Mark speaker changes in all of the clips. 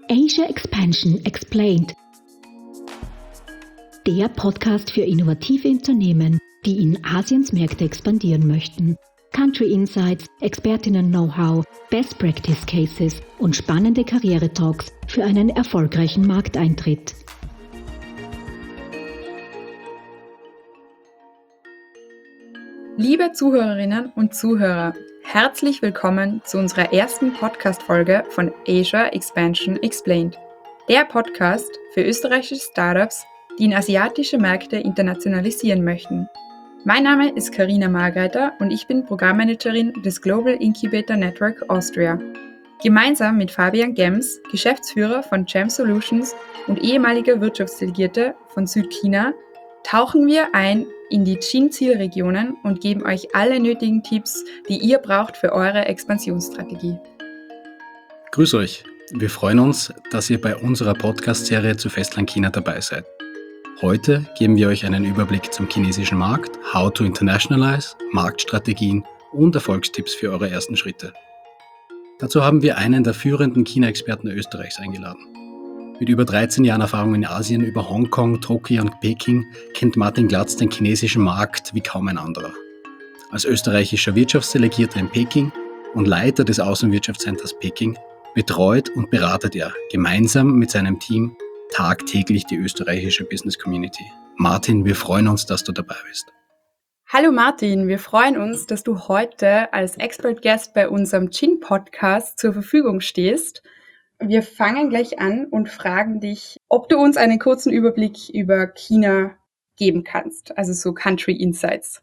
Speaker 1: Asia Expansion Explained. Der Podcast für innovative Unternehmen, die in Asiens Märkte expandieren möchten. Country Insights, Expertinnen-Know-how, Best Practice Cases und spannende Karriere-Talks für einen erfolgreichen Markteintritt.
Speaker 2: Liebe Zuhörerinnen und Zuhörer, herzlich willkommen zu unserer ersten Podcast-Folge von Asia Expansion Explained, der Podcast für österreichische Startups, die in asiatische Märkte internationalisieren möchten. Mein Name ist Karina Margreiter und ich bin Programmmanagerin des Global Incubator Network Austria. Gemeinsam mit Fabian Gems, Geschäftsführer von GEM Solutions und ehemaliger Wirtschaftsdelegierte von Südchina, tauchen wir ein in die Chin-Zielregionen und geben euch alle nötigen Tipps, die ihr braucht für eure Expansionsstrategie.
Speaker 3: Grüß euch! Wir freuen uns, dass ihr bei unserer Podcast-Serie zu Festland China dabei seid. Heute geben wir euch einen Überblick zum chinesischen Markt, How to Internationalize, Marktstrategien und Erfolgstipps für eure ersten Schritte. Dazu haben wir einen der führenden China-Experten Österreichs eingeladen. Mit über 13 Jahren Erfahrung in Asien über Hongkong, Tokio und Peking kennt Martin Glatz den chinesischen Markt wie kaum ein anderer. Als österreichischer Wirtschaftsdelegierter in Peking und Leiter des Außenwirtschaftscenters Peking betreut und beratet er gemeinsam mit seinem Team tagtäglich die österreichische Business Community. Martin, wir freuen uns, dass du dabei bist.
Speaker 2: Hallo Martin, wir freuen uns, dass du heute als Expert Guest bei unserem Chin-Podcast zur Verfügung stehst. Wir fangen gleich an und fragen dich, ob du uns einen kurzen Überblick über China geben kannst, also so Country Insights.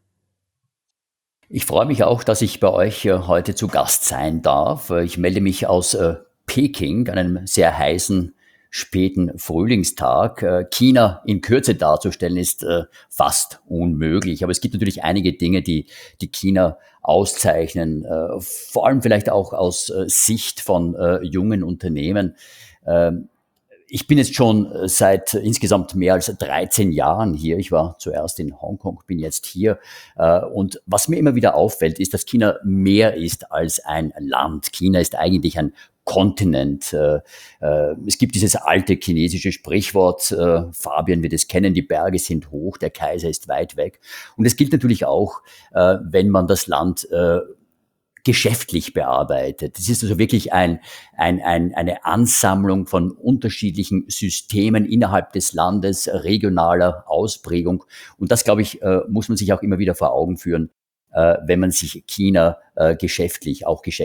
Speaker 4: Ich freue mich auch, dass ich bei euch heute zu Gast sein darf. Ich melde mich aus Peking, an einem sehr heißen, späten Frühlingstag. China in Kürze darzustellen ist fast unmöglich. Aber es gibt natürlich einige Dinge, die China auszeichnen, vor allem vielleicht auch aus Sicht von jungen Unternehmen. Ich bin jetzt schon seit insgesamt mehr als 13 Jahren hier. Ich war zuerst in Hongkong, bin jetzt hier. Und was mir immer wieder auffällt, ist, dass China mehr ist als ein Land. China ist eigentlich ein Kontinent. Es gibt dieses alte chinesische Sprichwort, Fabian wird es kennen, die Berge sind hoch, der Kaiser ist weit weg. Und es gilt natürlich auch, wenn man das Land geschäftlich bearbeitet. Das ist also wirklich eine Ansammlung von unterschiedlichen Systemen innerhalb des Landes, regionaler Ausprägung. Und das, glaube ich, muss man sich auch immer wieder vor Augen führen, wenn man sich China geschäftlich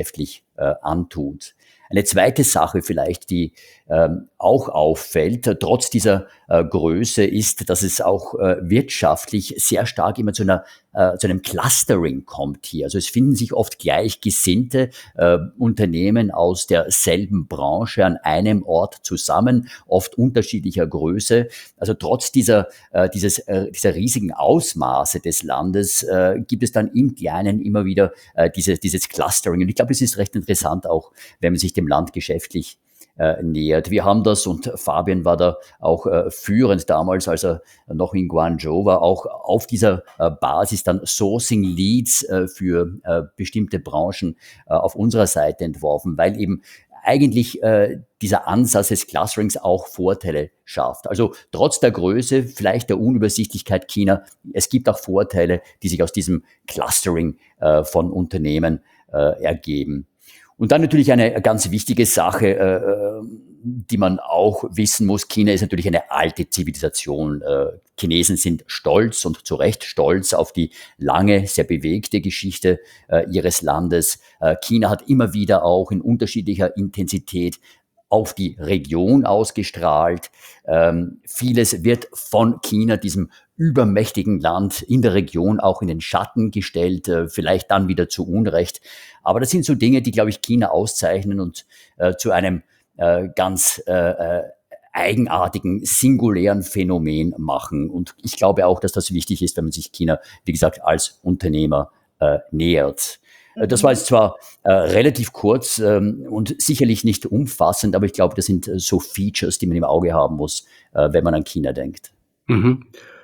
Speaker 4: antut. Eine zweite Sache vielleicht, die auch auffällt, trotz dieser Größe, ist, dass es auch wirtschaftlich sehr stark immer zu einem Clustering kommt hier. Also es finden sich oft gleichgesinnte Unternehmen aus derselben Branche an einem Ort zusammen, oft unterschiedlicher Größe. Also trotz dieser riesigen Ausmaße des Landes gibt es dann im Kleinen immer wieder dieses Clustering. Und ich glaube, es ist recht interessant auch, wenn man sich dem Land geschäftlich nähert. Wir haben das, und Fabian war da auch führend damals, als er noch in Guangzhou war, auch auf dieser Basis dann Sourcing Leads für bestimmte Branchen auf unserer Seite entworfen, weil eben eigentlich dieser Ansatz des Clusterings auch Vorteile schafft. Also trotz der Größe, vielleicht der Unübersichtlichkeit China, es gibt auch Vorteile, die sich aus diesem Clustering von Unternehmen ergeben. Und dann natürlich eine ganz wichtige Sache, die man auch wissen muss. China ist natürlich eine alte Zivilisation. Chinesen sind stolz und zu Recht stolz auf die lange, sehr bewegte Geschichte ihres Landes. China hat immer wieder auch in unterschiedlicher Intensität auf die Region ausgestrahlt. Vieles wird von China, diesem übermächtigen Land in der Region, auch in den Schatten gestellt, vielleicht dann wieder zu Unrecht. Aber das sind so Dinge, die, glaube ich, China auszeichnen und zu einem ganz eigenartigen, singulären Phänomen machen. Und ich glaube auch, dass das wichtig ist, wenn man sich China, wie gesagt, als Unternehmer nähert. Das war jetzt zwar relativ kurz und sicherlich nicht umfassend, aber ich glaube, das sind so Features, die man im Auge haben muss, wenn man an China denkt.
Speaker 3: Mhm.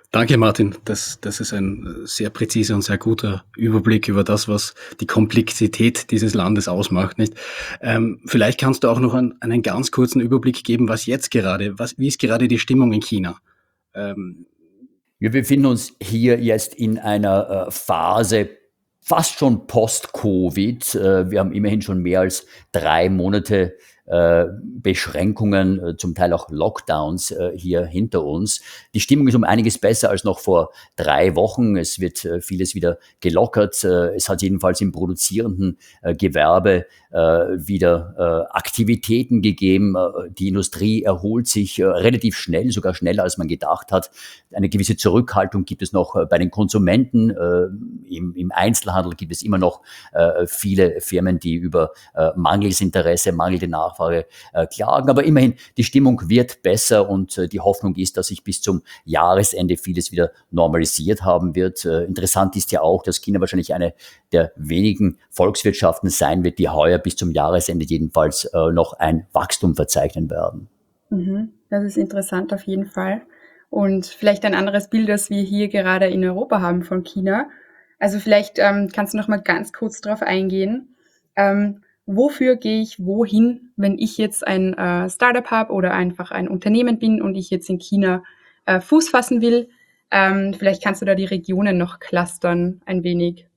Speaker 3: Danke, Martin. Das ist ein sehr präziser und sehr guter Überblick über das, was die Komplexität dieses Landes ausmacht, nicht? Vielleicht kannst du auch noch einen ganz kurzen Überblick geben, wie ist gerade die Stimmung in China?
Speaker 4: Wir befinden uns hier jetzt in einer Phase fast schon post-Covid. Wir haben immerhin schon mehr als 3 Monate Beschränkungen, zum Teil auch Lockdowns hier hinter uns. Die Stimmung ist um einiges besser als noch vor 3 Wochen. Es wird vieles wieder gelockert. Es hat jedenfalls im produzierenden Gewerbe wieder Aktivitäten gegeben. Die Industrie erholt sich relativ schnell, sogar schneller als man gedacht hat. Eine gewisse Zurückhaltung gibt es noch bei den Konsumenten. Im Einzelhandel gibt es immer noch viele Firmen, die über mangelndes Interesse, mangelnde Nachfrage klagen. Aber immerhin, die Stimmung wird besser und die Hoffnung ist, dass sich bis zum Jahresende vieles wieder normalisiert haben wird. Interessant ist ja auch, dass China wahrscheinlich eine der wenigen Volkswirtschaften sein wird, die heuer bis zum Jahresende jedenfalls noch ein Wachstum verzeichnen werden.
Speaker 2: Das ist interessant auf jeden Fall. Und vielleicht ein anderes Bild, das wir hier gerade in Europa haben von China. Also vielleicht kannst du noch mal ganz kurz darauf eingehen. Wofür gehe ich wohin, wenn ich jetzt ein Startup habe oder einfach ein Unternehmen bin und ich jetzt in China Fuß fassen will? Vielleicht kannst du da die Regionen noch clustern ein wenig.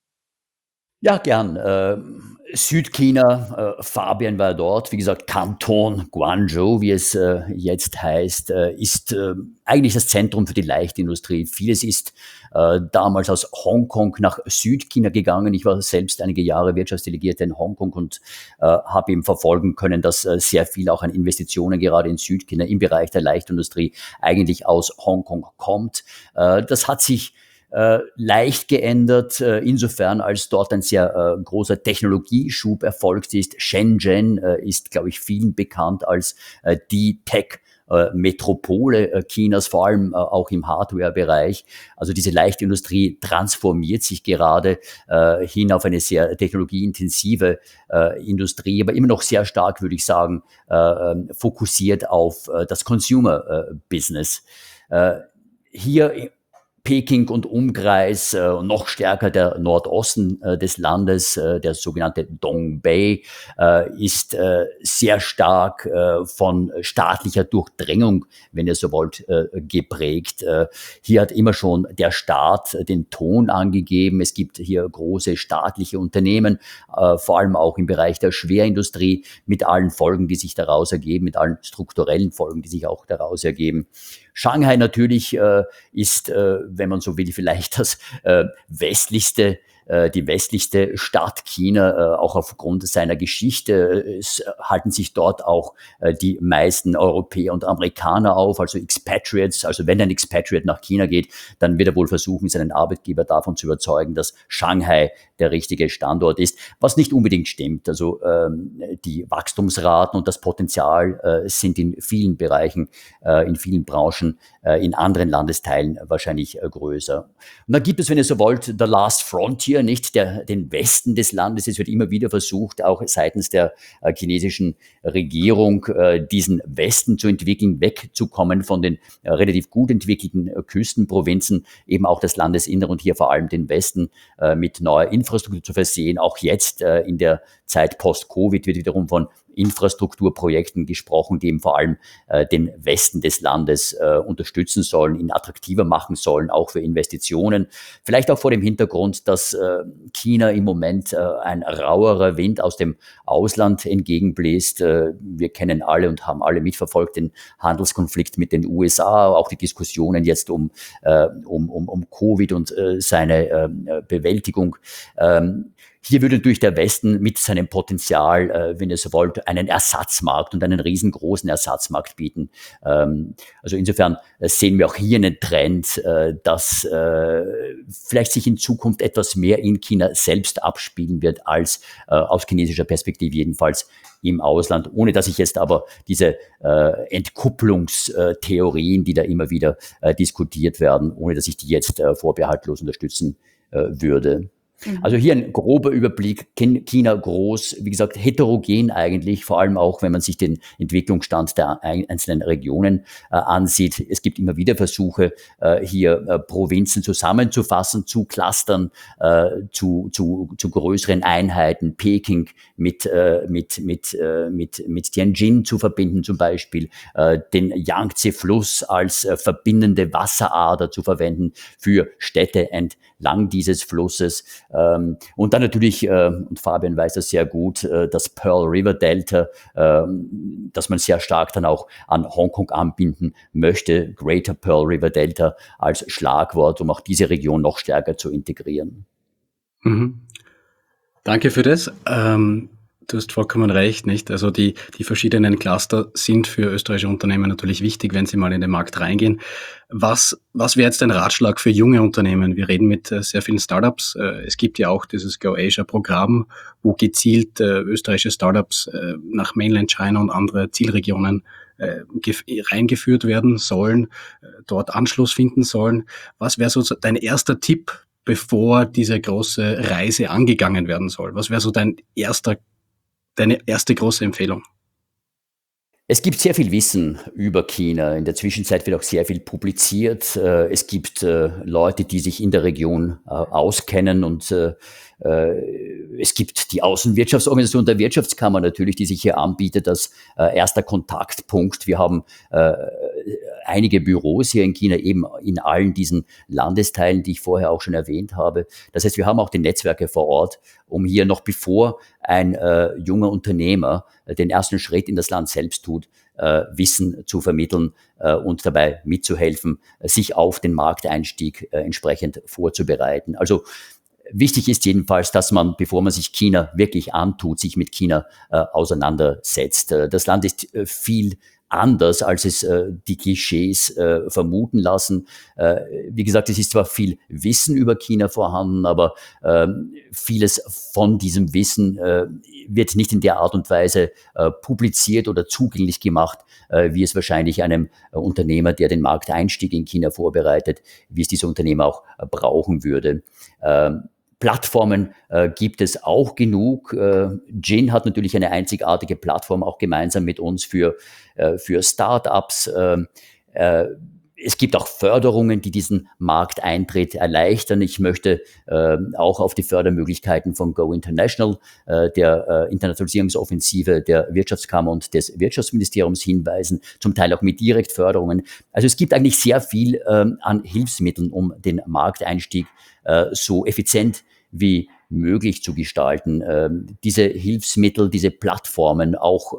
Speaker 4: Ja, gern. Südchina, Fabian war dort, wie gesagt, Kanton Guangzhou, wie es jetzt heißt, ist eigentlich das Zentrum für die Leichtindustrie. Vieles ist damals aus Hongkong nach Südchina gegangen. Ich war selbst einige Jahre Wirtschaftsdelegierter in Hongkong und habe eben verfolgen können, dass sehr viel auch an Investitionen gerade in Südchina im Bereich der Leichtindustrie eigentlich aus Hongkong kommt. Das hat sich leicht geändert, insofern als dort ein sehr großer Technologieschub erfolgt ist. Shenzhen ist, glaube ich, vielen bekannt als die Tech-Metropole Chinas, vor allem auch im Hardware-Bereich. Also diese Leichtindustrie transformiert sich gerade hin auf eine sehr technologieintensive Industrie, aber immer noch sehr stark, würde ich sagen, fokussiert auf das Consumer-Business. Hier Peking und Umkreis, noch stärker der Nordosten des Landes, der sogenannte Dongbei, ist sehr stark von staatlicher Durchdringung, wenn ihr so wollt, geprägt. Hier hat immer schon der Staat den Ton angegeben. Es gibt hier große staatliche Unternehmen, vor allem auch im Bereich der Schwerindustrie, mit allen Folgen, die sich daraus ergeben, mit allen strukturellen Folgen, die sich auch daraus ergeben. Shanghai natürlich ist, wenn man so will, vielleicht das die westlichste Stadt China, auch aufgrund seiner Geschichte. Es halten sich dort auch die meisten Europäer und Amerikaner auf, also Expatriates. Also wenn ein Expatriate nach China geht, dann wird er wohl versuchen, seinen Arbeitgeber davon zu überzeugen, dass Shanghai der richtige Standort ist, was nicht unbedingt stimmt. Also die Wachstumsraten und das Potenzial sind in vielen Bereichen, in vielen Branchen, in anderen Landesteilen wahrscheinlich größer. Und dann gibt es, wenn ihr so wollt, the last frontier, nicht den Westen des Landes. Es wird immer wieder versucht, auch seitens der chinesischen Regierung, diesen Westen zu entwickeln, wegzukommen von den relativ gut entwickelten Küstenprovinzen, eben auch das Landesinnere und hier vor allem den Westen mit neuer Infrastruktur zu versehen. Auch jetzt in der Zeit post-Covid wird wiederum von Infrastrukturprojekten gesprochen, die eben vor allem den Westen des Landes unterstützen sollen, ihn attraktiver machen sollen, auch für Investitionen. Vielleicht auch vor dem Hintergrund, dass China im Moment ein rauerer Wind aus dem Ausland entgegenbläst. Wir kennen alle und haben alle mitverfolgt den Handelskonflikt mit den USA, auch die Diskussionen jetzt um Covid und seine Bewältigung. Hier würde natürlich der Westen mit seinem Potenzial, wenn ihr so wollt, einen Ersatzmarkt und einen riesengroßen Ersatzmarkt bieten. Also insofern sehen wir auch hier einen Trend, dass vielleicht sich in Zukunft etwas mehr in China selbst abspielen wird, als aus chinesischer Perspektive jedenfalls im Ausland, ohne dass ich jetzt aber diese Entkupplungstheorien, die da immer wieder diskutiert werden, ohne dass ich die jetzt vorbehaltlos unterstützen würde. Also hier ein grober Überblick. China groß, wie gesagt, heterogen eigentlich, vor allem auch, wenn man sich den Entwicklungsstand der einzelnen Regionen ansieht. Es gibt immer wieder Versuche, hier Provinzen zusammenzufassen, zu Clustern, zu größeren Einheiten. Peking mit Tianjin zu verbinden zum Beispiel, den Yangtze-Fluss als verbindende Wasserader zu verwenden für Städte entlang dieses Flusses. Und dann natürlich, und Fabian weiß das sehr gut, das Pearl River Delta, das man sehr stark dann auch an Hongkong anbinden möchte, Greater Pearl River Delta als Schlagwort, um auch diese Region noch stärker zu integrieren.
Speaker 3: Mhm. Danke für das. Du hast vollkommen recht, nicht? Also die verschiedenen Cluster sind für österreichische Unternehmen natürlich wichtig, wenn sie mal in den Markt reingehen. Was wäre jetzt ein Ratschlag für junge Unternehmen? Wir reden mit sehr vielen Startups. Es gibt ja auch dieses Go Asia Programm, wo gezielt österreichische Startups nach Mainland China und andere Zielregionen reingeführt werden sollen, dort Anschluss finden sollen. Was wäre so dein erster Tipp, bevor diese große Reise angegangen werden soll? Was wäre so deine erste große Empfehlung?
Speaker 4: Es gibt sehr viel Wissen über China. In der Zwischenzeit wird auch sehr viel publiziert. Es gibt Leute, die sich in der Region auskennen und es gibt die Außenwirtschaftsorganisation der Wirtschaftskammer natürlich, die sich hier anbietet als erster Kontaktpunkt. Wir haben einige Büros hier in China, eben in allen diesen Landesteilen, die ich vorher auch schon erwähnt habe. Das heißt, wir haben auch die Netzwerke vor Ort, um hier noch bevor ein junger Unternehmer den ersten Schritt in das Land selbst tut, Wissen zu vermitteln und dabei mitzuhelfen, sich auf den Markteinstieg entsprechend vorzubereiten. Also wichtig ist jedenfalls, dass man, bevor man sich China wirklich antut, sich mit China auseinandersetzt. Das Land ist viel anders, als es die Klischees vermuten lassen. Wie gesagt, es ist zwar viel Wissen über China vorhanden, aber vieles von diesem Wissen wird nicht in der Art und Weise publiziert oder zugänglich gemacht, wie es wahrscheinlich einem Unternehmer, der den Markteinstieg in China vorbereitet, wie es dieser Unternehmer auch brauchen würde. Plattformen gibt es auch genug. Jin hat natürlich eine einzigartige Plattform, auch gemeinsam mit uns für Startups. Es gibt auch Förderungen, die diesen Markteintritt erleichtern. Ich möchte auch auf die Fördermöglichkeiten von Go International, der Internationalisierungsoffensive der Wirtschaftskammer und des Wirtschaftsministeriums hinweisen, zum Teil auch mit Direktförderungen. Also es gibt eigentlich sehr viel an Hilfsmitteln, um den Markteinstieg so effizient wie möglich zu gestalten. Diese Hilfsmittel, diese Plattformen, auch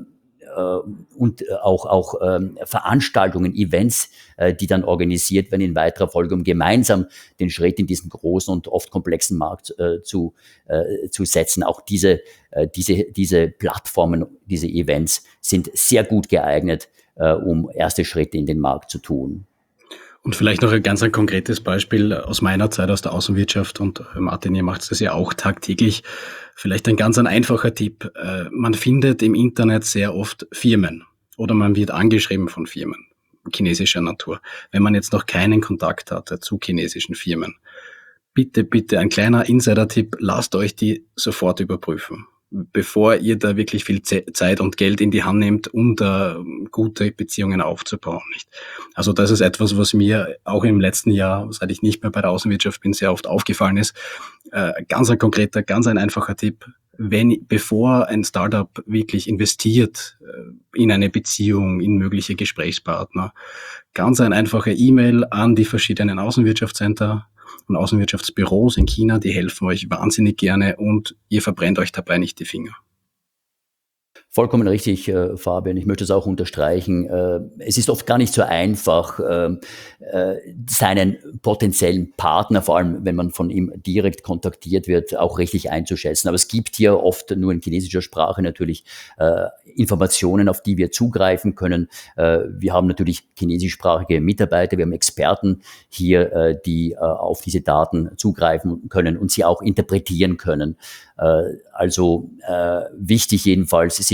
Speaker 4: Veranstaltungen, Events, die dann organisiert werden in weiterer Folge, um gemeinsam den Schritt in diesen großen und oft komplexen Markt zu setzen. Auch diese Plattformen, diese Events sind sehr gut geeignet, um erste Schritte in den Markt zu tun.
Speaker 3: Und vielleicht noch ein ganz konkretes Beispiel aus meiner Zeit aus der Außenwirtschaft, und Martin, ihr macht das ja auch tagtäglich. Vielleicht ein einfacher Tipp. Man findet im Internet sehr oft Firmen oder man wird angeschrieben von Firmen chinesischer Natur. Wenn man jetzt noch keinen Kontakt hatte zu chinesischen Firmen, bitte ein kleiner Insider-Tipp, lasst euch die sofort überprüfen, bevor ihr da wirklich viel Zeit und Geld in die Hand nehmt, um da gute Beziehungen aufzubauen, nicht? Also das ist etwas, was mir auch im letzten Jahr, seit ich nicht mehr bei der Außenwirtschaft bin, sehr oft aufgefallen ist. Ganz ein konkreter, ganz ein einfacher Tipp. Bevor ein Startup wirklich investiert in eine Beziehung, in mögliche Gesprächspartner, ganz ein einfacher E-Mail an die verschiedenen Außenwirtschaftscenter und Außenwirtschaftsbüros in China, die helfen euch wahnsinnig gerne und ihr verbrennt euch dabei nicht die Finger.
Speaker 4: Vollkommen richtig, Fabian. Ich möchte es auch unterstreichen. Es ist oft gar nicht so einfach, seinen potenziellen Partner, vor allem wenn man von ihm direkt kontaktiert wird, auch richtig einzuschätzen. Aber es gibt hier oft nur in chinesischer Sprache natürlich Informationen, auf die wir zugreifen können. Wir haben natürlich chinesischsprachige Mitarbeiter, wir haben Experten hier, die auf diese Daten zugreifen können und sie auch interpretieren können. Also wichtig jedenfalls, sich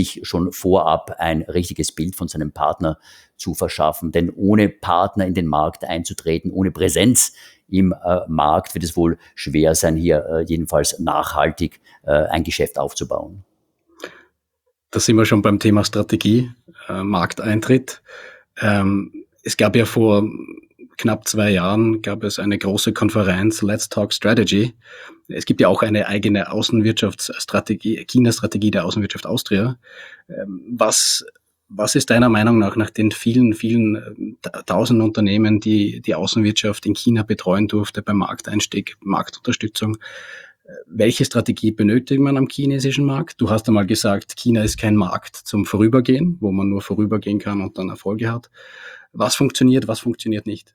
Speaker 4: sich schon vorab ein richtiges Bild von seinem Partner zu verschaffen. Denn ohne Partner in den Markt einzutreten, ohne Präsenz im Markt wird es wohl schwer sein, hier jedenfalls nachhaltig ein Geschäft aufzubauen.
Speaker 3: Da sind wir schon beim Thema Strategie, Markteintritt. Es gab ja vor knapp 2 Jahren gab es eine große Konferenz, Let's Talk Strategy. Es gibt ja auch eine eigene Außenwirtschaftsstrategie, China-Strategie der Außenwirtschaft Austria. Was ist deiner Meinung nach den vielen, vielen tausend Unternehmen, die die Außenwirtschaft in China betreuen durfte beim Markteinstieg, Marktunterstützung? Welche Strategie benötigt man am chinesischen Markt? Du hast einmal gesagt, China ist kein Markt zum Vorübergehen, wo man nur vorübergehen kann und dann Erfolge hat. Was funktioniert nicht?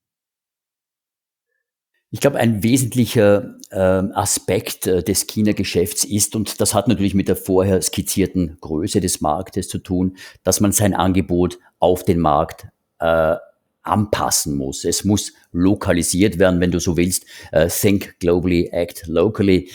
Speaker 4: Ich glaube, ein wesentlicher Aspekt des China-Geschäfts ist, und das hat natürlich mit der vorher skizzierten Größe des Marktes zu tun, dass man sein Angebot auf den Markt anpassen muss. Es muss lokalisiert werden, wenn du so willst. Think globally, act locally.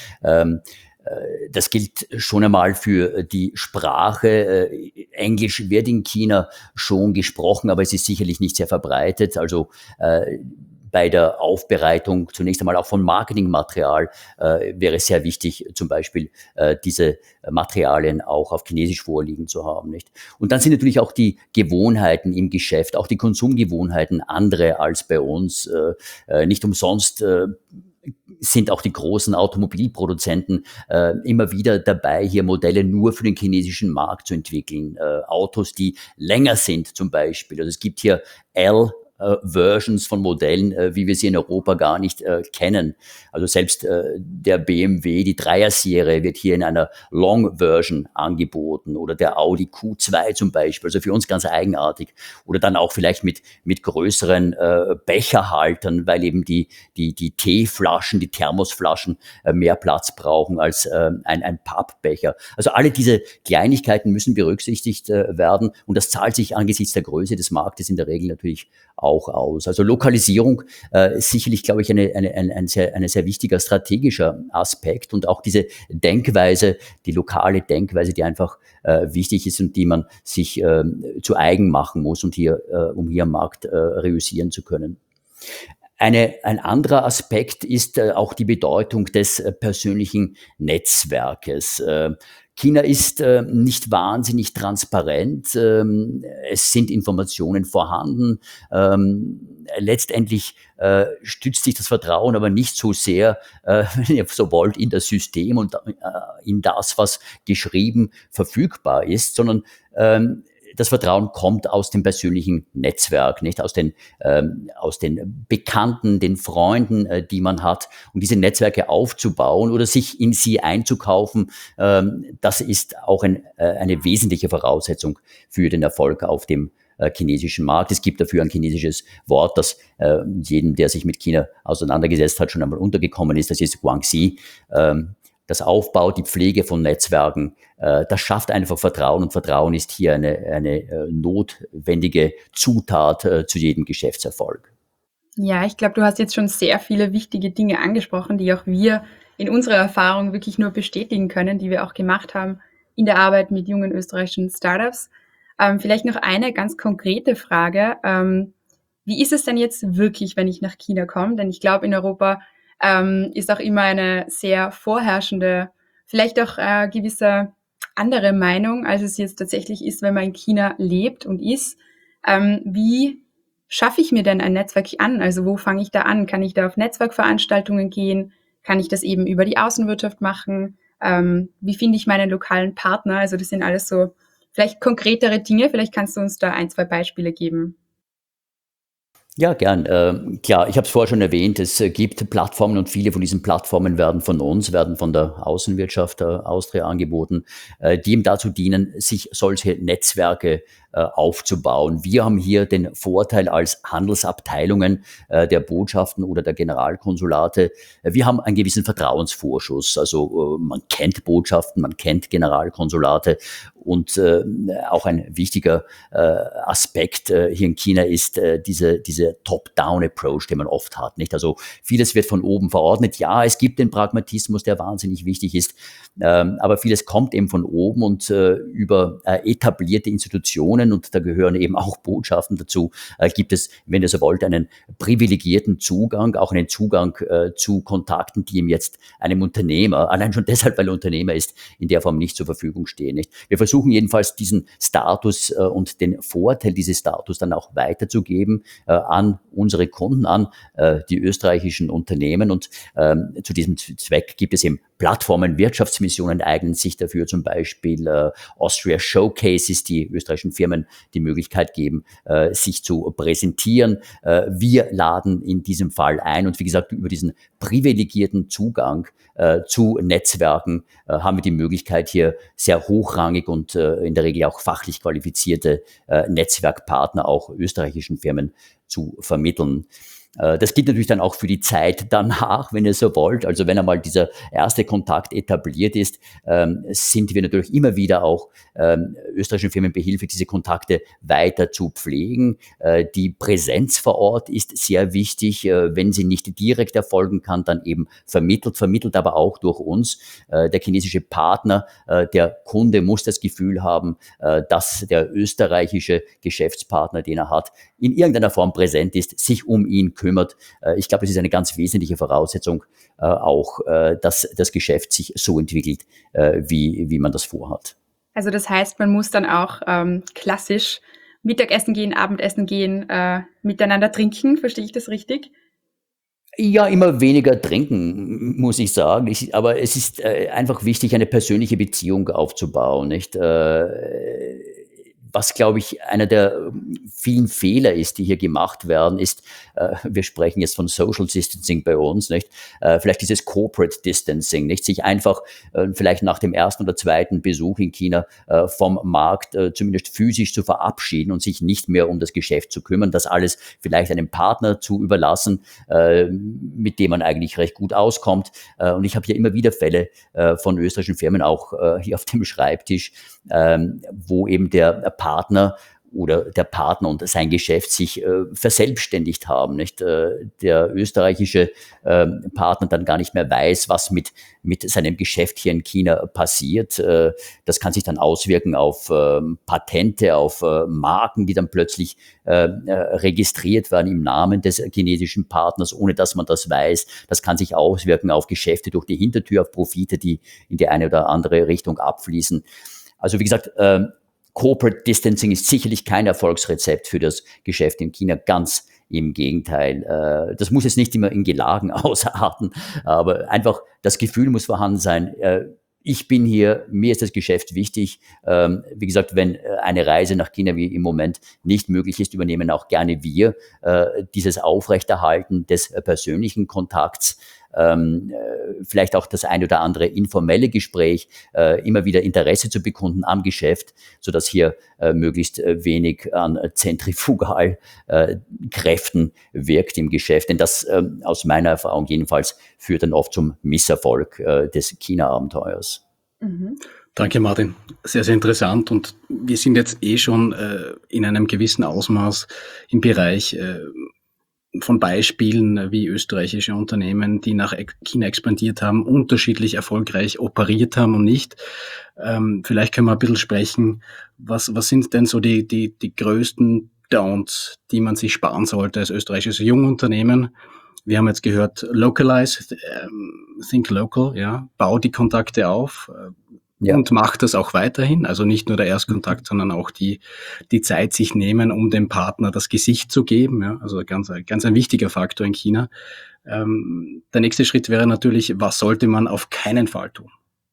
Speaker 4: Das gilt schon einmal für die Sprache. Englisch wird in China schon gesprochen, aber es ist sicherlich nicht sehr verbreitet. Also bei der Aufbereitung zunächst einmal auch von Marketingmaterial wäre es sehr wichtig, zum Beispiel diese Materialien auch auf Chinesisch vorliegen zu haben, nicht? Und dann sind natürlich auch die Gewohnheiten im Geschäft, auch die Konsumgewohnheiten andere als bei uns. Nicht umsonst sind auch die großen Automobilproduzenten immer wieder dabei, hier Modelle nur für den chinesischen Markt zu entwickeln. Autos, die länger sind zum Beispiel. Also es gibt hier Versions von Modellen, wie wir sie in Europa gar nicht kennen. Also selbst der BMW, die 3er-Serie, wird hier in einer Long-Version angeboten oder der Audi Q2 zum Beispiel, also für uns ganz eigenartig. Oder dann auch vielleicht mit größeren Becherhaltern, weil eben die Teeflaschen, die Thermosflaschen mehr Platz brauchen als ein Pappbecher. Also alle diese Kleinigkeiten müssen berücksichtigt werden und das zahlt sich angesichts der Größe des Marktes in der Regel natürlich auch aus. Also Lokalisierung ist sicherlich, glaube ich, ein sehr wichtiger strategischer Aspekt und auch diese Denkweise, die lokale Denkweise, die einfach wichtig ist und die man sich zu eigen machen muss und um hier am Markt reüssieren zu können. Ein anderer Aspekt ist auch die Bedeutung des persönlichen Netzwerkes. China ist nicht wahnsinnig transparent. Es sind Informationen vorhanden. Letztendlich stützt sich das Vertrauen aber nicht so sehr, wenn ihr so wollt, in das System und in das, was geschrieben verfügbar ist, sondern das Vertrauen kommt aus dem persönlichen Netzwerk, nicht aus den Bekannten, den Freunden, die man hat. Und diese Netzwerke aufzubauen oder sich in sie einzukaufen, das ist auch eine wesentliche Voraussetzung für den Erfolg auf dem chinesischen Markt. Es gibt dafür ein chinesisches Wort, das jedem, der sich mit China auseinandergesetzt hat, schon einmal untergekommen ist. Das ist Guangxi. Das Aufbau, die Pflege von Netzwerken, das schafft einfach Vertrauen und Vertrauen ist hier eine notwendige Zutat zu jedem Geschäftserfolg.
Speaker 2: Ja, ich glaube, du hast jetzt schon sehr viele wichtige Dinge angesprochen, die auch wir in unserer Erfahrung wirklich nur bestätigen können, die wir auch gemacht haben in der Arbeit mit jungen österreichischen Startups. Vielleicht noch eine ganz konkrete Frage. Wie ist es denn jetzt wirklich, wenn ich nach China komme? Denn ich glaube, in Europa ist auch immer eine sehr vorherrschende, vielleicht auch gewisse andere Meinung, als es jetzt tatsächlich ist, wenn man in China lebt und ist. Wie schaffe ich mir denn ein Netzwerk an? Also wo fange ich da an? Kann ich da auf Netzwerkveranstaltungen gehen? Kann ich das eben über die Außenwirtschaft machen? Wie finde ich meinen lokalen Partner? Also das sind alles so vielleicht konkretere Dinge. Vielleicht kannst du uns da 1, 2 Beispiele geben.
Speaker 4: Ja, gern. Klar, ich habe es vorher schon erwähnt, es gibt Plattformen und viele von diesen Plattformen werden von der Außenwirtschaft Austria angeboten, die eben dazu dienen, sich solche Netzwerke aufzubauen. Wir haben hier den Vorteil als Handelsabteilungen der Botschaften oder der Generalkonsulate. Wir haben einen gewissen Vertrauensvorschuss. Also man kennt Botschaften, man kennt Generalkonsulate und auch ein wichtiger Aspekt hier in China ist diese Top-Down-Approach, den man oft hat. Nicht? Also vieles wird von oben verordnet. Ja, es gibt den Pragmatismus, der wahnsinnig wichtig ist, aber vieles kommt eben von oben und über etablierte Institutionen, und da gehören eben auch Botschaften dazu, gibt es, wenn ihr so wollt, einen privilegierten Zugang, auch einen Zugang zu Kontakten, die ihm jetzt einem Unternehmer, allein schon deshalb, weil er Unternehmer ist, in der Form nicht zur Verfügung stehen. Nicht? Wir versuchen jedenfalls diesen Status und den Vorteil dieses Status dann auch weiterzugeben an unsere Kunden, an die österreichischen Unternehmen, und zu diesem Zweck gibt es eben Plattformen, Wirtschaftsmissionen eignen sich dafür, zum Beispiel Austria Showcases, die österreichischen Firmen die Möglichkeit geben, sich zu präsentieren. Wir laden in diesem Fall ein, und wie gesagt, über diesen privilegierten Zugang zu Netzwerken haben wir die Möglichkeit, hier sehr hochrangig und in der Regel auch fachlich qualifizierte Netzwerkpartner auch österreichischen Firmen zu vermitteln. Das gilt natürlich dann auch für die Zeit danach, wenn ihr so wollt. Also wenn einmal dieser erste Kontakt etabliert ist, sind wir natürlich immer wieder auch österreichischen Firmen behilflich, diese Kontakte weiter zu pflegen. Die Präsenz vor Ort ist sehr wichtig. Wenn sie nicht direkt erfolgen kann, dann eben vermittelt aber auch durch uns. Der chinesische Partner, der Kunde muss das Gefühl haben, dass der österreichische Geschäftspartner, den er hat, in irgendeiner Form präsent ist, sich um ihn kümmert. Ich glaube, es ist eine ganz wesentliche Voraussetzung auch, dass das Geschäft sich so entwickelt, wie man das vorhat.
Speaker 2: Also das heißt, man muss dann auch klassisch Mittagessen gehen, Abendessen gehen, miteinander trinken. Verstehe ich das richtig?
Speaker 4: Ja, immer weniger trinken, muss ich sagen. Aber es ist einfach wichtig, eine persönliche Beziehung aufzubauen, nicht? Was, glaube ich, einer der vielen Fehler ist, die hier gemacht werden, ist, wir sprechen jetzt von Social Distancing bei uns, nicht? Vielleicht dieses Corporate Distancing, nicht? Sich einfach vielleicht nach dem ersten oder zweiten Besuch in China vom Markt zumindest physisch zu verabschieden und sich nicht mehr um das Geschäft zu kümmern, das alles vielleicht einem Partner zu überlassen, mit dem man eigentlich recht gut auskommt. Und ich habe hier immer wieder Fälle von österreichischen Firmen, auch hier auf dem Schreibtisch, wo eben der Partner und sein Geschäft sich verselbstständigt haben, nicht? Der österreichische Partner dann gar nicht mehr weiß, was mit seinem Geschäft hier in China passiert. Das kann sich dann auswirken auf Patente, auf Marken, die dann plötzlich registriert werden im Namen des chinesischen Partners, ohne dass man das weiß. Das kann sich auswirken auf Geschäfte durch die Hintertür, auf Profite, die in die eine oder andere Richtung abfließen. Also wie gesagt, Corporate Distancing ist sicherlich kein Erfolgsrezept für das Geschäft in China, ganz im Gegenteil. Das muss jetzt nicht immer in Gelagen ausarten, aber einfach das Gefühl muss vorhanden sein, ich bin hier, mir ist das Geschäft wichtig. Wie gesagt, wenn eine Reise nach China wie im Moment nicht möglich ist, übernehmen auch gerne wir dieses Aufrechterhalten des persönlichen Kontakts. Vielleicht auch das ein oder andere informelle Gespräch, immer wieder Interesse zu bekunden am Geschäft, sodass hier möglichst wenig an Zentrifugalkräften wirkt im Geschäft. Denn das aus meiner Erfahrung jedenfalls führt dann oft zum Misserfolg des China-Abenteuers.
Speaker 2: Mhm.
Speaker 3: Danke, Martin. Sehr, sehr interessant. Und wir sind jetzt schon in einem gewissen Ausmaß im Bereich von Beispielen, wie österreichische Unternehmen, die nach China expandiert haben, unterschiedlich erfolgreich operiert haben und nicht. Vielleicht können wir ein bisschen sprechen, was sind denn so die größten Don'ts, die man sich sparen sollte als österreichisches Jungunternehmen? Wir haben jetzt gehört, localize, think local, ja, bau die Kontakte auf. Ja. Und macht das auch weiterhin, also nicht nur der Erstkontakt, sondern auch die Zeit sich nehmen, um dem Partner das Gesicht zu geben. Ja, also ganz ein wichtiger Faktor in China. Der nächste Schritt wäre natürlich, was sollte man auf keinen Fall tun?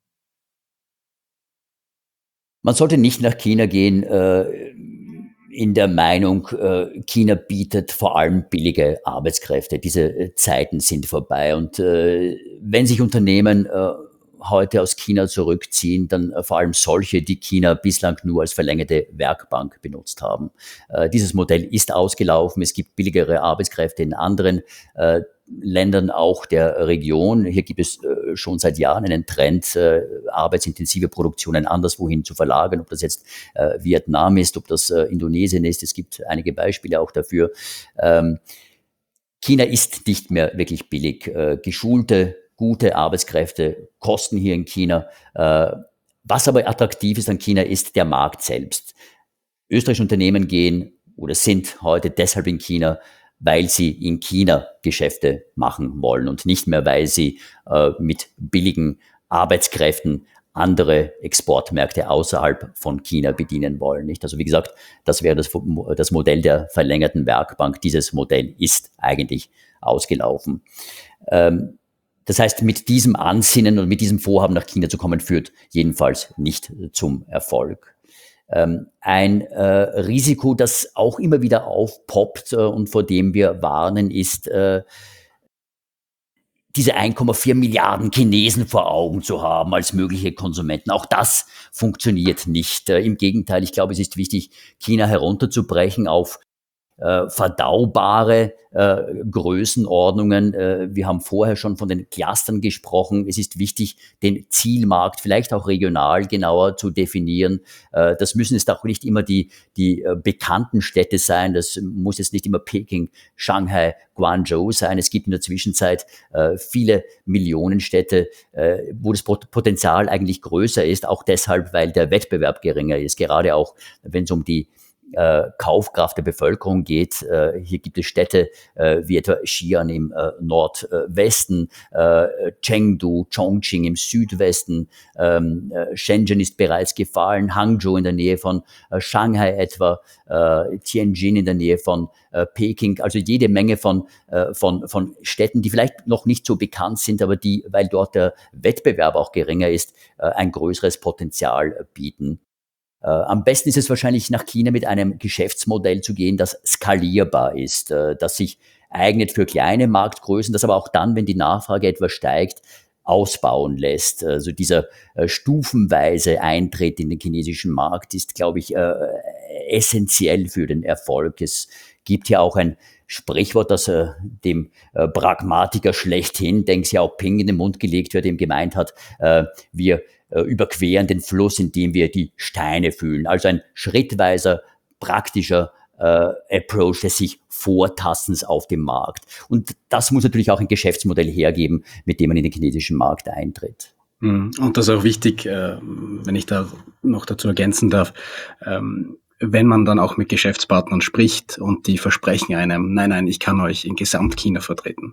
Speaker 4: Man sollte nicht nach China gehen in der Meinung, China bietet vor allem billige Arbeitskräfte. Diese Zeiten sind vorbei. Und wenn sich Unternehmen heute aus China zurückziehen, dann vor allem solche, die China bislang nur als verlängerte Werkbank benutzt haben. Dieses Modell ist ausgelaufen. Es gibt billigere Arbeitskräfte in anderen Ländern auch der Region. Hier gibt es schon seit Jahren einen Trend, arbeitsintensive Produktionen anderswohin zu verlagern, ob das jetzt Vietnam ist, ob das Indonesien ist. Es gibt einige Beispiele auch dafür. China ist nicht mehr wirklich billig. Geschulte, gute Arbeitskräfte kosten hier in China. Was aber attraktiv ist an China, ist der Markt selbst. Österreichische Unternehmen gehen oder sind heute deshalb in China, weil sie in China Geschäfte machen wollen und nicht mehr, weil sie mit billigen Arbeitskräften andere Exportmärkte außerhalb von China bedienen wollen. Nicht? Also wie gesagt, das wäre das Modell der verlängerten Werkbank. Dieses Modell ist eigentlich ausgelaufen. Das heißt, mit diesem Ansinnen und mit diesem Vorhaben nach China zu kommen, führt jedenfalls nicht zum Erfolg. Ein Risiko, das auch immer wieder aufpoppt und vor dem wir warnen, ist, diese 1,4 Milliarden Chinesen vor Augen zu haben als mögliche Konsumenten. Auch das funktioniert nicht. Im Gegenteil, ich glaube, es ist wichtig, China herunterzubrechen auf verdaubare Größenordnungen. Wir haben vorher schon von den Clustern gesprochen. Es ist wichtig, den Zielmarkt vielleicht auch regional genauer zu definieren. Das müssen jetzt auch nicht immer die bekannten Städte sein. Das muss jetzt nicht immer Peking, Shanghai, Guangzhou sein. Es gibt in der Zwischenzeit viele Millionenstädte, wo das Potenzial eigentlich größer ist, auch deshalb, weil der Wettbewerb geringer ist. Gerade auch, wenn es um die Kaufkraft der Bevölkerung geht. Hier gibt es Städte wie etwa Xi'an im Nordwesten, Chengdu, Chongqing im Südwesten, Shenzhen ist bereits gefallen, Hangzhou in der Nähe von Shanghai etwa, Tianjin in der Nähe von Peking, also jede Menge von Städten, die vielleicht noch nicht so bekannt sind, aber die, weil dort der Wettbewerb auch geringer ist, ein größeres Potenzial bieten. Am besten ist es wahrscheinlich, nach China mit einem Geschäftsmodell zu gehen, das skalierbar ist, das sich eignet für kleine Marktgrößen, das aber auch dann, wenn die Nachfrage etwas steigt, ausbauen lässt. Also dieser stufenweise Eintritt in den chinesischen Markt ist, glaube ich, essentiell für den Erfolg. Es gibt ja auch ein Sprichwort, das dem Pragmatiker schlechthin, Deng Xiaoping, in den Mund gelegt wird, dem gemeint hat, wir überqueren den Fluss, indem wir die Steine fühlen. Also ein schrittweiser, praktischer Approach des sich Vortastens auf dem Markt. Und das muss natürlich auch ein Geschäftsmodell hergeben, mit dem man in den chinesischen Markt eintritt.
Speaker 3: Und das ist auch wichtig, wenn ich da noch dazu ergänzen darf, wenn man dann auch mit Geschäftspartnern spricht und die versprechen einem, nein, ich kann euch in Gesamtchina vertreten.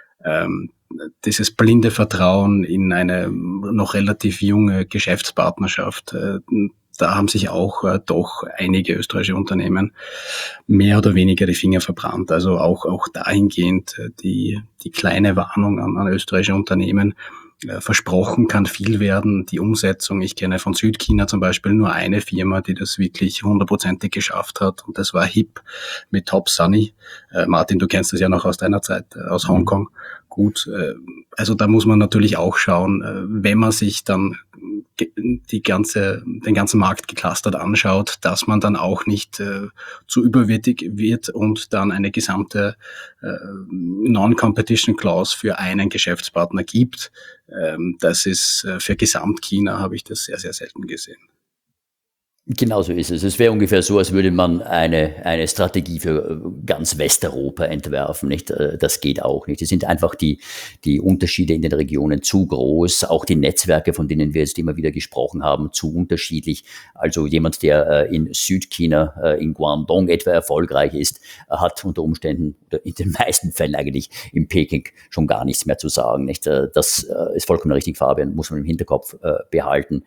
Speaker 3: Dieses blinde Vertrauen in eine noch relativ junge Geschäftspartnerschaft, da haben sich auch doch einige österreichische Unternehmen mehr oder weniger die Finger verbrannt. Also auch dahingehend die kleine Warnung an österreichische Unternehmen. Versprochen kann viel werden. Die Umsetzung, ich kenne von Südchina zum Beispiel nur eine Firma, die das wirklich 100%ig geschafft hat, und das war HIP mit Top Sunny. Martin, du kennst das ja noch aus deiner Zeit aus Hongkong. Gut, also da muss man natürlich auch schauen, wenn man sich dann den ganzen Markt geclustert anschaut, dass man dann auch nicht zu überwürdig wird und dann eine gesamte Non-Competition Clause für einen Geschäftspartner gibt. Das ist für Gesamtchina, habe ich das sehr, sehr selten gesehen.
Speaker 4: Genau so ist es. Es wäre ungefähr so, als würde man eine Strategie für ganz Westeuropa entwerfen. Nicht? Das geht auch nicht. Es sind einfach die Unterschiede in den Regionen zu groß. Auch die Netzwerke, von denen wir jetzt immer wieder gesprochen haben, zu unterschiedlich. Also jemand, der in Südchina, in Guangdong etwa erfolgreich ist, hat unter Umständen, oder in den meisten Fällen eigentlich in Peking schon gar nichts mehr zu sagen. Nicht? Das ist vollkommen richtig, Fabian, muss man im Hinterkopf behalten.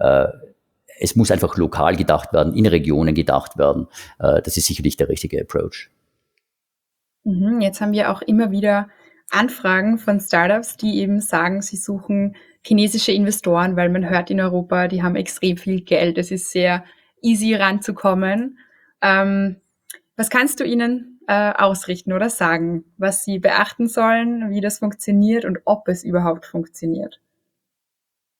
Speaker 4: Es muss einfach lokal gedacht werden, in Regionen gedacht werden. Das ist sicherlich der richtige Approach.
Speaker 2: Jetzt haben wir auch immer wieder Anfragen von Startups, die eben sagen, sie suchen chinesische Investoren, weil man hört in Europa, die haben extrem viel Geld. Es ist sehr easy ranzukommen. Was kannst du ihnen ausrichten oder sagen, was sie beachten sollen, wie das funktioniert und ob es überhaupt funktioniert?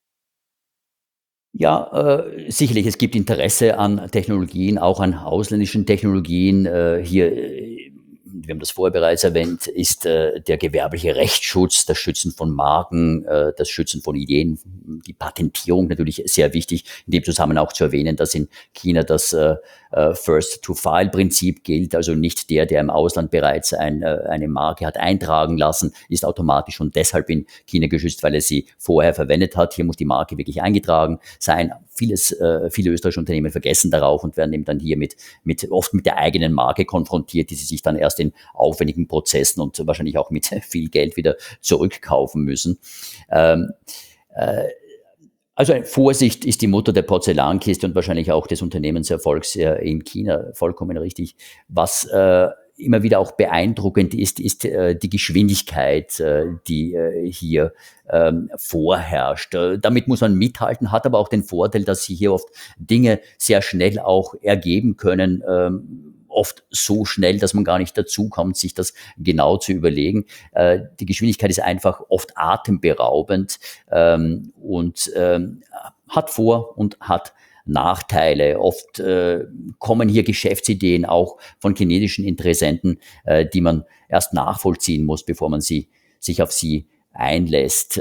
Speaker 4: Ja, sicherlich, es gibt Interesse an Technologien, auch an ausländischen Technologien. Wir haben das vorher bereits erwähnt, ist der gewerbliche Rechtsschutz, das Schützen von Marken, das Schützen von Ideen, die Patentierung natürlich sehr wichtig. In dem Zusammenhang auch zu erwähnen, dass in China das First-to-File-Prinzip gilt, also nicht der im Ausland bereits eine Marke hat eintragen lassen, ist automatisch und deshalb in China geschützt, weil er sie vorher verwendet hat. Hier muss die Marke wirklich eingetragen sein. Viele österreichische Unternehmen vergessen darauf und werden eben dann hier oft mit der eigenen Marke konfrontiert, die sie sich dann erst in aufwendigen Prozessen und wahrscheinlich auch mit viel Geld wieder zurückkaufen müssen. Also Vorsicht ist die Mutter der Porzellankiste und wahrscheinlich auch des Unternehmenserfolgs in China vollkommen richtig. Was immer wieder auch beeindruckend ist die Geschwindigkeit, die hier vorherrscht. Damit muss man mithalten, hat aber auch den Vorteil, dass sich hier oft Dinge sehr schnell auch ergeben können, oft so schnell, dass man gar nicht dazu kommt, sich das genau zu überlegen. Die Geschwindigkeit ist einfach oft atemberaubend und hat Vor- und hat Nachteile. Oft kommen hier Geschäftsideen auch von chinesischen Interessenten, die man erst nachvollziehen muss, bevor man sich auf sie einlässt.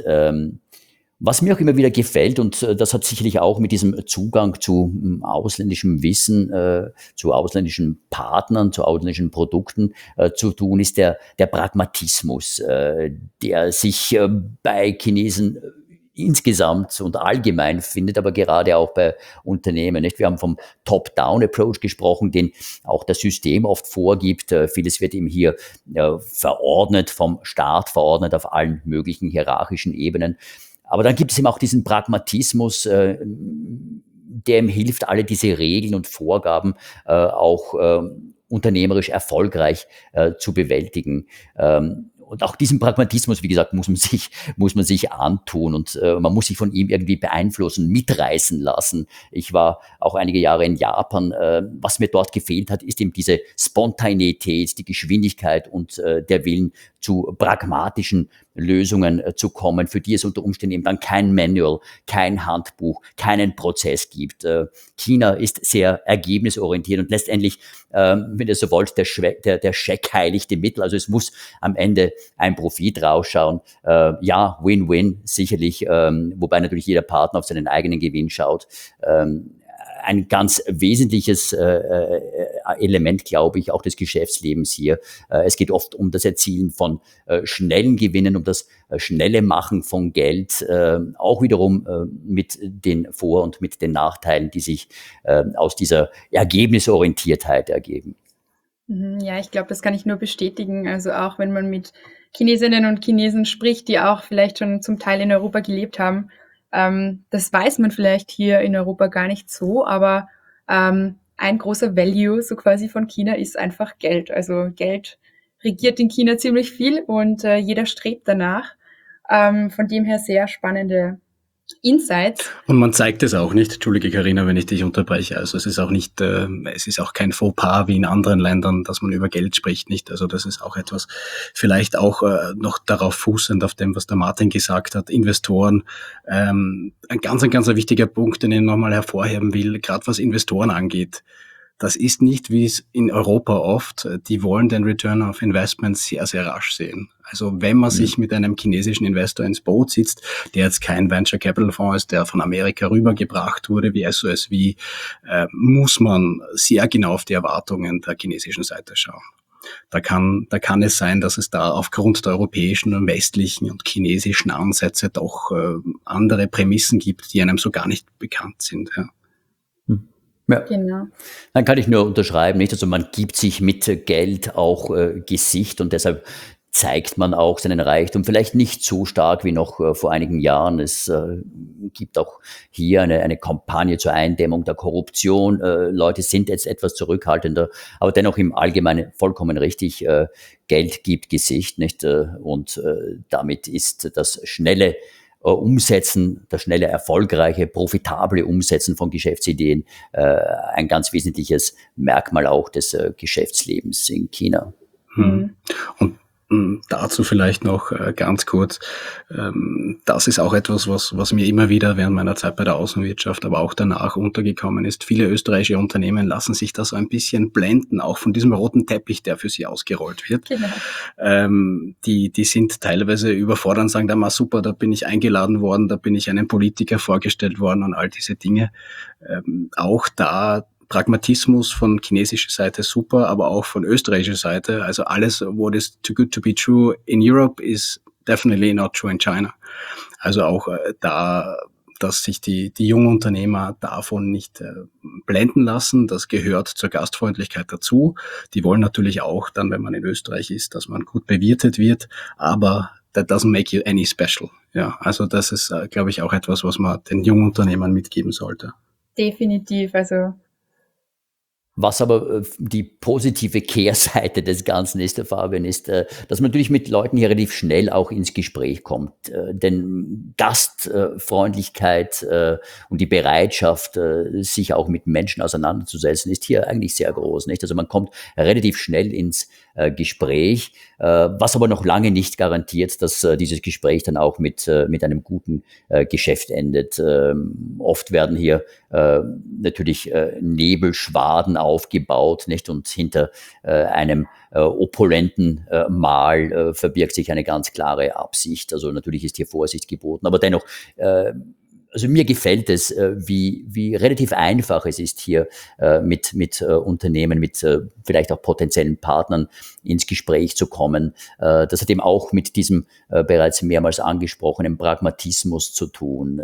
Speaker 4: Was mir auch immer wieder gefällt, und das hat sicherlich auch mit diesem Zugang zu ausländischem Wissen, zu ausländischen Partnern, zu ausländischen Produkten zu tun, ist der Pragmatismus, der sich bei Chinesen insgesamt und allgemein findet, aber gerade auch bei Unternehmen. Nicht? Wir haben vom Top-Down-Approach gesprochen, den auch das System oft vorgibt. Vieles wird ihm hier verordnet, vom Staat verordnet auf allen möglichen hierarchischen Ebenen. Aber dann gibt es eben auch diesen Pragmatismus, der ihm hilft, alle diese Regeln und Vorgaben auch unternehmerisch erfolgreich zu bewältigen. Und auch diesen Pragmatismus, wie gesagt, muss man sich antun und man muss sich von ihm irgendwie beeinflussen, mitreißen lassen. Ich war auch einige Jahre in Japan. Was mir dort gefehlt hat, ist eben diese Spontaneität, die Geschwindigkeit und der Willen zu pragmatischen Lösungen zu kommen, für die es unter Umständen eben dann kein Manual, kein Handbuch, keinen Prozess gibt. China ist sehr ergebnisorientiert und letztendlich, wenn ihr so wollt, der Scheck heiligt die Mittel. Also es muss am Ende ein Profit rausschauen. Ja, Win-Win sicherlich, wobei natürlich jeder Partner auf seinen eigenen Gewinn schaut. Ein ganz wesentliches Element, glaube ich, auch des Geschäftslebens hier. Es geht oft um das Erzielen von schnellen Gewinnen, um das schnelle Machen von Geld, auch wiederum mit den Vor- und mit den Nachteilen, die sich aus dieser Ergebnisorientiertheit ergeben.
Speaker 2: Ja, ich glaube, das kann ich nur bestätigen. Also auch wenn man mit Chinesinnen und Chinesen spricht, die auch vielleicht schon zum Teil in Europa gelebt haben, das weiß man vielleicht hier in Europa gar nicht so, aber ein großer Value so quasi von China ist einfach Geld. Also Geld regiert in China ziemlich viel und jeder strebt danach. Von dem her sehr spannende Insights.
Speaker 3: Und man zeigt es auch nicht, entschuldige Carina, wenn ich dich unterbreche, also es ist auch nicht, es ist auch kein Fauxpas wie in anderen Ländern, dass man über Geld spricht, nicht, also das ist auch etwas, vielleicht auch noch darauf fußend, auf dem, was der Martin gesagt hat, Investoren, ein ganz wichtiger Punkt, den ich nochmal hervorheben will, gerade was Investoren angeht. Das ist nicht, wie es in Europa oft, die wollen den Return of Investment sehr, sehr rasch sehen. Also wenn man sich mit einem chinesischen Investor ins Boot sitzt, der jetzt kein Venture Capital Fonds ist, der von Amerika rübergebracht wurde, wie SOSV, muss man sehr genau auf die Erwartungen der chinesischen Seite schauen. Da kann es sein, dass es da aufgrund der europäischen und westlichen und chinesischen Ansätze doch andere Prämissen gibt, die einem so gar nicht bekannt sind. Ja.
Speaker 4: Ja. Genau. Dann kann ich nur unterschreiben, nicht? Also man gibt sich mit Geld auch Gesicht und deshalb zeigt man auch seinen Reichtum. Vielleicht nicht so stark wie noch vor einigen Jahren. Es gibt auch hier eine Kampagne zur Eindämmung der Korruption. Leute sind jetzt etwas zurückhaltender, aber dennoch im Allgemeinen vollkommen richtig. Geld gibt Gesicht, nicht? Und damit ist das schnelle Umsetzen, das schnelle, erfolgreiche, profitable Umsetzen von Geschäftsideen ein ganz wesentliches Merkmal auch des Geschäftslebens in China.
Speaker 3: Und Dazu vielleicht noch ganz kurz, das ist auch etwas, was mir immer wieder während meiner Zeit bei der Außenwirtschaft, aber auch danach untergekommen ist. Viele österreichische Unternehmen lassen sich da so ein bisschen blenden, auch von diesem roten Teppich, der für sie ausgerollt wird.
Speaker 2: Genau.
Speaker 3: Die sind teilweise überfordert und sagen, da mal super, da bin ich eingeladen worden, da bin ich einem Politiker vorgestellt worden und all diese Dinge. Auch da Pragmatismus von chinesischer Seite super, aber auch von österreichischer Seite. Also alles, what is too good to be true in Europe is definitely not true in China. Also auch da, dass sich die jungen Unternehmer davon nicht blenden lassen. Das gehört zur Gastfreundlichkeit dazu. Die wollen natürlich auch dann, wenn man in Österreich ist, dass man gut bewirtet wird, aber that doesn't make you any special. Ja, also das ist, glaube ich, auch etwas, was man den jungen Unternehmern mitgeben sollte.
Speaker 2: Definitiv, also
Speaker 4: Was aber die positive Kehrseite des Ganzen ist, der Fabian, ist, dass man natürlich mit Leuten hier relativ schnell auch ins Gespräch kommt. Denn Gastfreundlichkeit und die Bereitschaft, sich auch mit Menschen auseinanderzusetzen, ist hier eigentlich sehr groß, nicht? Also man kommt relativ schnell ins Gespräch, was aber noch lange nicht garantiert, dass dieses Gespräch dann auch mit einem guten Geschäft endet. Oft werden hier natürlich Nebelschwaden aufgebaut, nicht? Und hinter einem opulenten Mahl verbirgt sich eine ganz klare Absicht. Also natürlich ist hier Vorsicht geboten, aber dennoch also mir gefällt es, wie relativ einfach es ist, hier mit Unternehmen, mit vielleicht auch potenziellen Partnern ins Gespräch zu kommen. Das hat eben auch mit diesem bereits mehrmals angesprochenen Pragmatismus zu tun.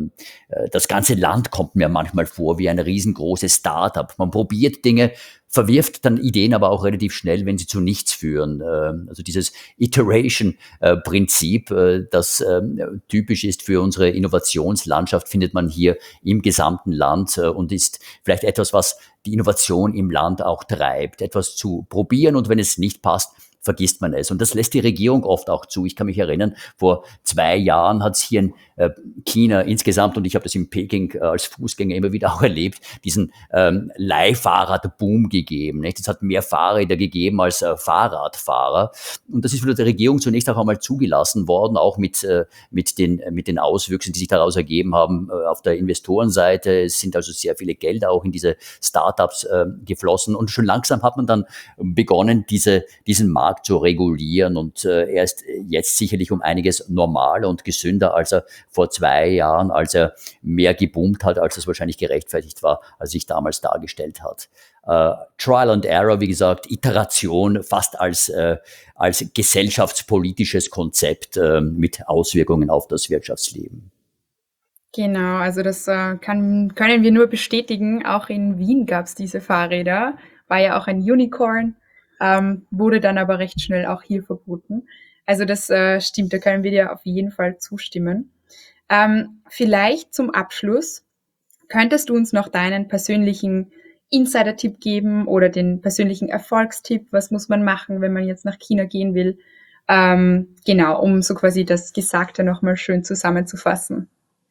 Speaker 4: Das ganze Land kommt mir manchmal vor wie ein riesengroßes Start-up. Man probiert Dinge, verwirft dann Ideen aber auch relativ schnell, wenn sie zu nichts führen. Also dieses Iteration-Prinzip, das typisch ist für unsere Innovationslandschaft, findet man hier im gesamten Land und ist vielleicht etwas, was die Innovation im Land auch treibt. Etwas zu probieren und wenn es nicht passt, vergisst man es. Und das lässt die Regierung oft auch zu. Ich kann mich erinnern, vor 2 Jahren hat es hier in China insgesamt, und ich habe das in Peking als Fußgänger immer wieder auch erlebt, diesen Leihfahrradboom gegeben. Nicht? Es hat mehr Fahrräder gegeben als Fahrradfahrer. Und das ist von der Regierung zunächst auch einmal zugelassen worden, auch mit den Auswüchsen, die sich daraus ergeben haben auf der Investorenseite. Es sind also sehr viele Gelder auch in diese Startups geflossen. Und schon langsam hat man dann begonnen, diesen Markt zu regulieren. Und er ist jetzt sicherlich um einiges normaler und gesünder, als er vor 2 Jahren, als er mehr geboomt hat, als es wahrscheinlich gerechtfertigt war, als sich damals dargestellt hat. Trial and Error, wie gesagt, Iteration fast als gesellschaftspolitisches Konzept mit Auswirkungen auf das Wirtschaftsleben.
Speaker 2: Genau, also das können wir nur bestätigen. Auch in Wien gab es diese Fahrräder, war ja auch ein Unicorn, wurde dann aber recht schnell auch hier verboten. Also das stimmt, da können wir dir auf jeden Fall zustimmen. Vielleicht zum Abschluss, könntest du uns noch deinen persönlichen Insider-Tipp geben oder den persönlichen Erfolgstipp? Was muss man machen, wenn man jetzt nach China gehen will? Genau, um so quasi das Gesagte nochmal schön zusammenzufassen.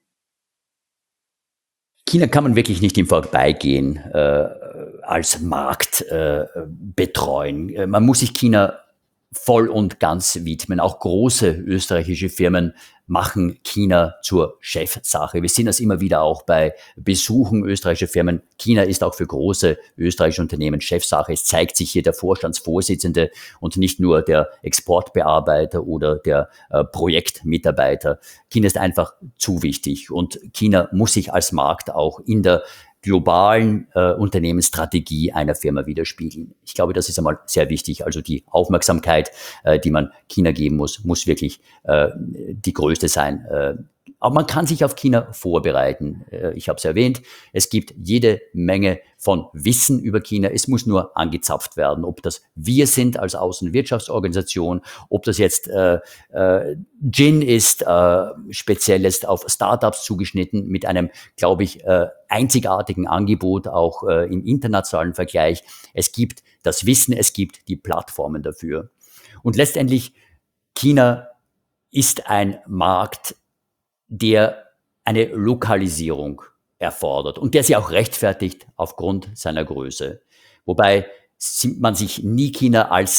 Speaker 4: China kann man wirklich nicht im Vorbeigehen als Markt betreuen. Man muss sich China voll und ganz widmen. Auch große österreichische Firmen machen China zur Chefsache. Wir sehen das immer wieder auch bei Besuchen österreichischer Firmen. China ist auch für große österreichische Unternehmen Chefsache. Es zeigt sich hier der Vorstandsvorsitzende und nicht nur der Exportbearbeiter oder der Projektmitarbeiter. China ist einfach zu wichtig und China muss sich als Markt auch in der globalen Unternehmensstrategie einer Firma widerspiegeln. Ich glaube, das ist einmal sehr wichtig. Also die Aufmerksamkeit, die man China geben muss wirklich die größte sein. Aber man kann sich auf China vorbereiten. Ich habe es erwähnt, es gibt jede Menge von Wissen über China. Es muss nur angezapft werden, ob das wir sind als Außenwirtschaftsorganisation, ob das jetzt Jin ist, speziell ist auf Startups zugeschnitten, mit einem, glaube ich, einzigartigen Angebot, auch im internationalen Vergleich. Es gibt das Wissen, es gibt die Plattformen dafür. Und letztendlich, China ist ein Markt, der eine Lokalisierung erfordert und der sie auch rechtfertigt aufgrund seiner Größe. Wobei man sich nie China als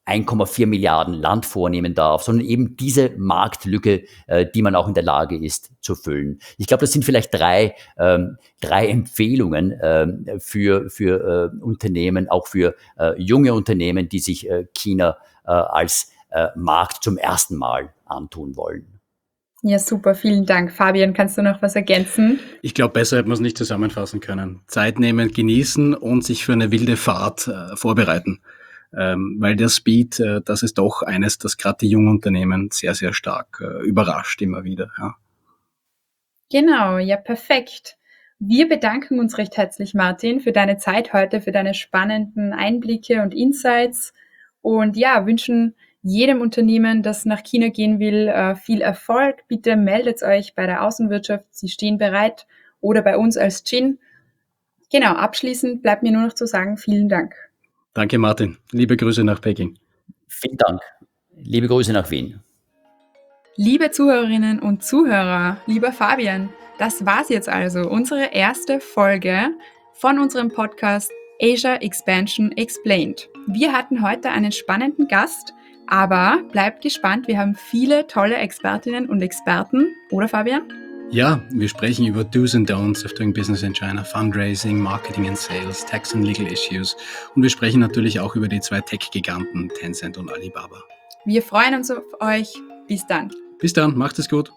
Speaker 4: 1,4 Milliarden Land vornehmen darf, sondern eben diese Marktlücke, die man auch in der Lage ist zu füllen. Ich glaube, das sind vielleicht drei Empfehlungen für Unternehmen, auch für junge Unternehmen, die sich China als Markt zum ersten Mal antun wollen.
Speaker 2: Ja, super, vielen Dank. Fabian, kannst du noch was ergänzen?
Speaker 3: Ich glaube, besser hätte man es nicht zusammenfassen können. Zeit nehmen, genießen und sich für eine wilde Fahrt vorbereiten. Weil der Speed, das ist doch eines, das gerade die jungen Unternehmen sehr, sehr stark überrascht immer wieder. Ja.
Speaker 2: Genau, ja, perfekt. Wir bedanken uns recht herzlich, Martin, für deine Zeit heute, für deine spannenden Einblicke und Insights und ja, wünschen jedem Unternehmen, das nach China gehen will, viel Erfolg. Bitte meldet euch bei der Außenwirtschaft, sie stehen bereit, oder bei uns als Jin. Genau, abschließend bleibt mir nur noch zu sagen, vielen Dank.
Speaker 3: Danke, Martin. Liebe Grüße nach Peking.
Speaker 4: Vielen Dank. Liebe Grüße nach Wien.
Speaker 2: Liebe Zuhörerinnen und Zuhörer, lieber Fabian, das war's jetzt also, unsere erste Folge von unserem Podcast Asia Expansion Explained. Wir hatten heute einen spannenden Gast, aber bleibt gespannt, wir haben viele tolle Expertinnen und Experten, oder Fabian?
Speaker 3: Ja, wir sprechen über Do's and Don'ts of doing business in China, Fundraising, Marketing and Sales, Tax and Legal Issues und wir sprechen natürlich auch über die 2 Tech-Giganten Tencent und Alibaba.
Speaker 2: Wir freuen uns auf euch. Bis dann.
Speaker 3: Bis dann, macht es gut.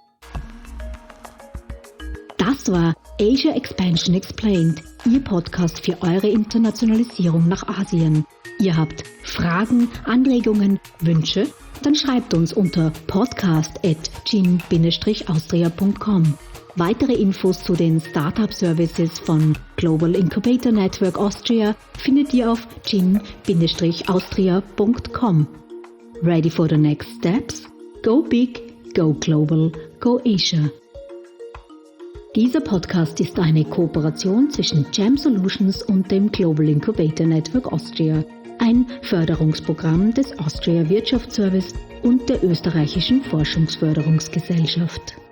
Speaker 1: Das war Asia Expansion Explained, Ihr Podcast für eure Internationalisierung nach Asien. Ihr habt Fragen, Anregungen, Wünsche? Dann schreibt uns unter podcast@jin-austria.com. Weitere Infos zu den Startup-Services von Global Incubator Network Austria findet ihr auf jin-austria.com. Ready for the next steps? Go big, go global, go Asia. Dieser Podcast ist eine Kooperation zwischen Jam Solutions und dem Global Incubator Network Austria, ein Förderungsprogramm des Austria Wirtschaftsservice und der österreichischen Forschungsförderungsgesellschaft.